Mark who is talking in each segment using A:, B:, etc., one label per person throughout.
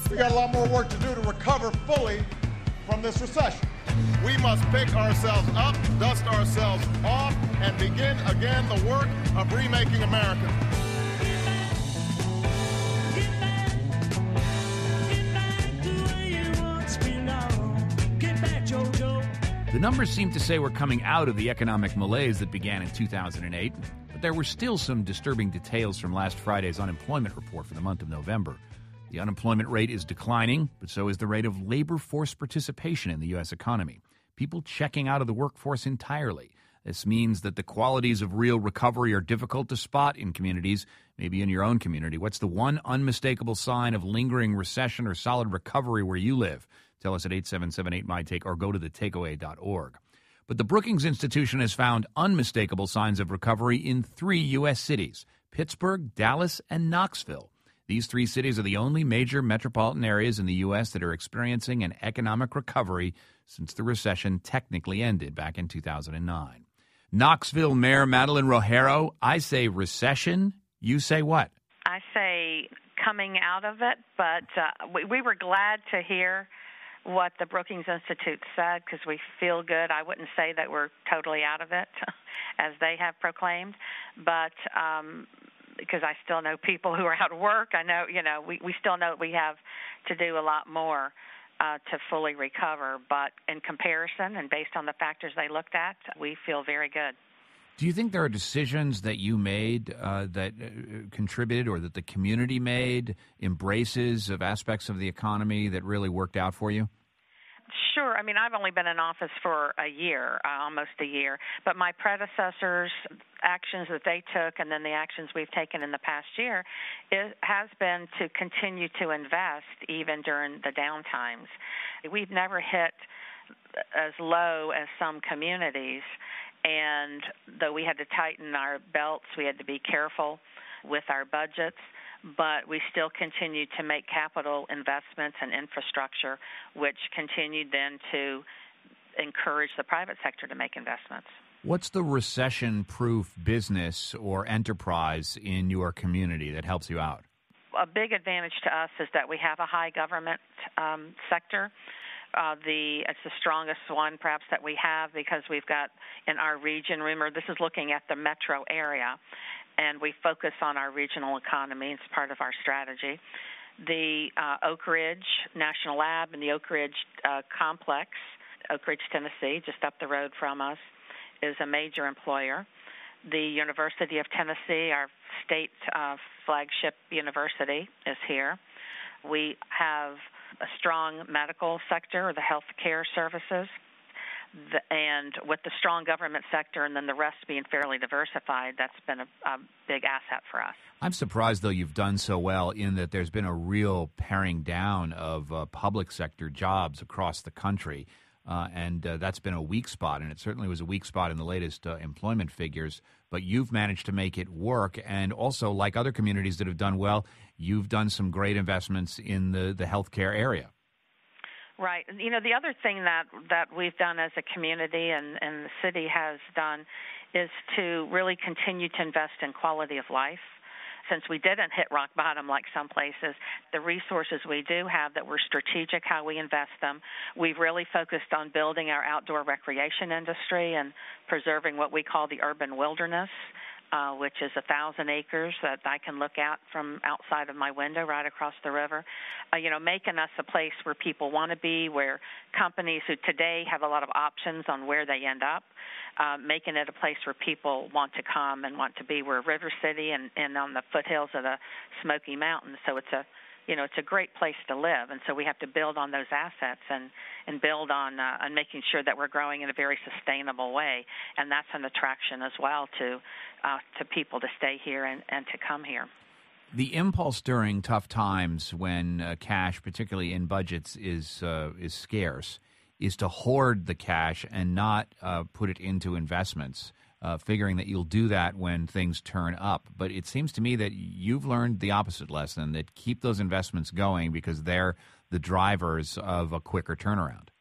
A: We got a lot more work to do to recover fully from this recession.
B: We must pick ourselves up, dust ourselves off, and begin again the work of remaking America.
C: The numbers seem to say we're coming out of the economic malaise that began in 2008, but there were still some disturbing details from last Friday's unemployment report for the month of November. The unemployment rate is declining, but so is the rate of labor force participation in the U.S. economy. People checking out of the workforce entirely. This means that the qualities of real recovery are difficult to spot in communities, maybe in your own community. What's the one unmistakable sign of lingering recession or solid recovery where you live? Tell us at 877-8MY-TAKE or go to thetakeaway.org. But the Brookings Institution has found unmistakable signs of recovery in 3 U.S. cities, Pittsburgh, Dallas, and Knoxville. These 3 cities are the only major metropolitan areas in the U.S. that are experiencing an economic recovery since the recession technically ended back in 2009. Knoxville Mayor Madeline Rogero, I say recession. You say what?
D: I say coming out of it, but we were glad to hear what the Brookings Institute said because we feel good. I wouldn't say that we're totally out of it, as they have proclaimed, but because I still know people who are out of work. I know, we still know we have to do a lot more to fully recover, but in comparison and based on the factors they looked at, we feel very good.
C: Do you think there are decisions that you made that contributed or that the community made, embraces of aspects of the economy that really worked out for you?
D: Sure. I mean, I've only been in office for a year, almost a year, but my predecessors' actions that they took and then the actions we've taken in the past year, it has been to continue to invest even during the down times. We've never hit as low as some communities, and though we had to tighten our belts, we had to be careful with our budgets, but we still continued to make capital investments and infrastructure, which continued then to encourage the private sector to make investments.
C: What's the recession-proof business or enterprise in your community that helps you out?
D: A big advantage to us is that we have a high government sector. It's the strongest one perhaps that we have because we've got in our region, remember this is looking at the metro area, and we focus on our regional economy. It's part of our strategy. The Oak Ridge National Lab and the Oak Ridge Complex, Oak Ridge, Tennessee, just up the road from us, is a major employer. The University of Tennessee, our state flagship university, is here. We have a strong medical sector, the health care services, and with the strong government sector and then the rest being fairly diversified, that's been a big asset for us.
C: I'm surprised, though, you've done so well in that there's been a real paring down of public sector jobs across the country, and that's been a weak spot, and it certainly was a weak spot in the latest employment figures, but you've managed to make it work, and also, like other communities that have done well, you've done some great investments in the healthcare area.
D: Right. The other thing that we've done as a community and the city has done is to really continue to invest in quality of life. Since we didn't hit rock bottom like some places, the resources we do have that we're strategic how we invest them. We've really focused on building our outdoor recreation industry and preserving what we call the urban wilderness, which is 1,000 acres that I can look out from outside of my window right across the river, making us a place where people want to be, where companies who today have a lot of options on where they end up, making it a place where people want to come and want to be. We're River City and on the foothills of the Smoky Mountains, so it's a great place to live, and so we have to build on those assets and build on making sure that we're growing in a very sustainable way, and that's an attraction as well to people to stay here and to come here.
C: The impulse during tough times when cash, particularly in budgets, is scarce, is to hoard the cash and not put it into investments. Figuring that you'll do that when things turn up. But it seems to me that you've learned the opposite lesson, that keep those investments going because they're the drivers of a quicker turnaround.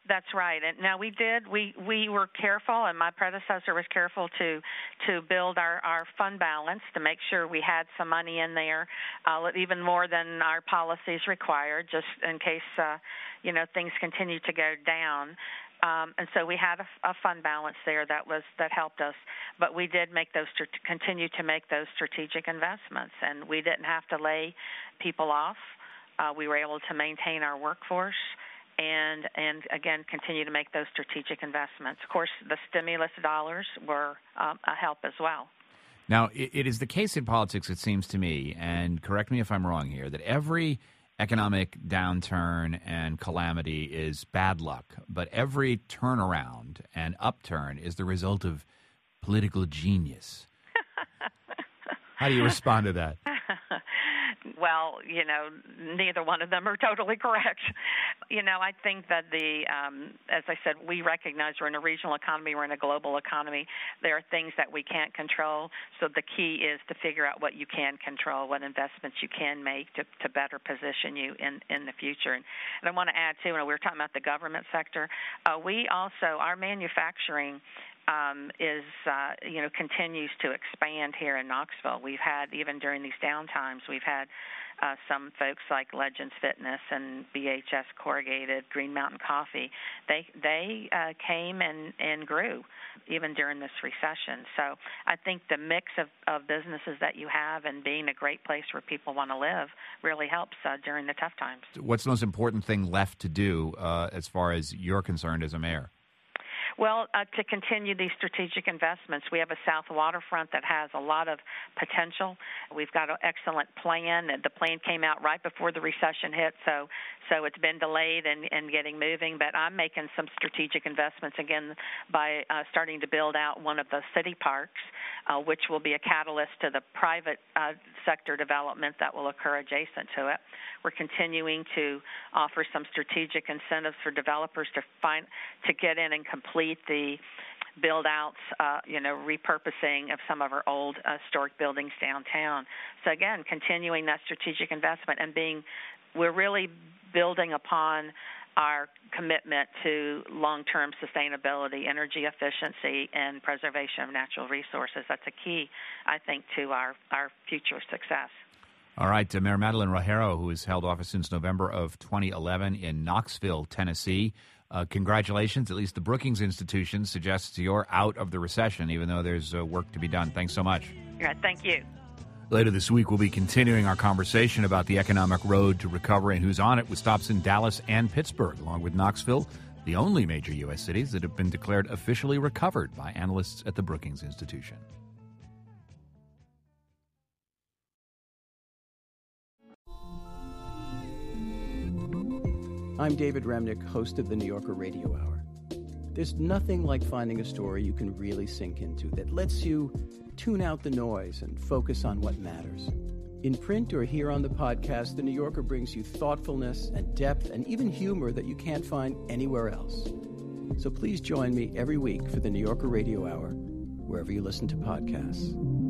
D: That's right. And now we were careful, and my predecessor was careful to build our fund balance to make sure we had some money in there, even more than our policies required, just in case things continue to go down. And so we had a fund balance there that helped us, but we did continue to make those strategic investments, and we didn't have to lay people off. We were able to maintain our workforce and again continue to make those strategic investments. Of course, the stimulus dollars were a help as well.
C: Now, it is the case in politics, it seems to me, and correct me if I'm wrong here, that every economic downturn and calamity is bad luck, but every turnaround and upturn is the result of political genius. How do you respond to that?
D: Well, neither one of them are totally correct. I think that as I said, we recognize we're in a regional economy, we're in a global economy. There are things that we can't control, so the key is to figure out what you can control, what investments you can make to better position you in the future. And I want to add, too, we were talking about the government sector. We also, our manufacturing continues to expand here in Knoxville. We've had, even during these downtimes, we've had some folks like Legends Fitness and BHS Corrugated, Green Mountain Coffee. They came and grew even during this recession. So I think the mix of businesses that you have and being a great place where people want to live really helps during the tough times.
C: What's the most important thing left to do as far as you're concerned as a mayor?
D: Well, to continue these strategic investments, we have a South Waterfront that has a lot of potential. We've got an excellent plan. The plan came out right before the recession hit, so it's been delayed and getting moving. But I'm making some strategic investments, again, by starting to build out one of the city parks, which will be a catalyst to the private sector development that will occur adjacent to it. We're continuing to offer some strategic incentives for developers to get in and complete the build-outs, repurposing of some of our old historic buildings downtown. So again, continuing that strategic investment and we're really building upon our commitment to long-term sustainability, energy efficiency, and preservation of natural resources. That's a key, I think, to our future success.
C: All right, Mayor Madeline Rogero, who has held office since November of 2011 in Knoxville, Tennessee. Congratulations. At least the Brookings Institution suggests you're out of the recession, even though there's work to be done. Thanks so much.
D: All right, thank you.
C: Later this week, we'll be continuing our conversation about the economic road to recovery and who's on it with stops in Dallas and Pittsburgh, along with Knoxville, the only major U.S. cities that have been declared officially recovered by analysts at the Brookings Institution.
E: I'm David Remnick, host of the New Yorker Radio Hour. There's nothing like finding a story you can really sink into that lets you tune out the noise and focus on what matters. In print or here on the podcast, The New Yorker brings you thoughtfulness and depth and even humor that you can't find anywhere else. So please join me every week for the New Yorker Radio Hour, wherever you listen to podcasts.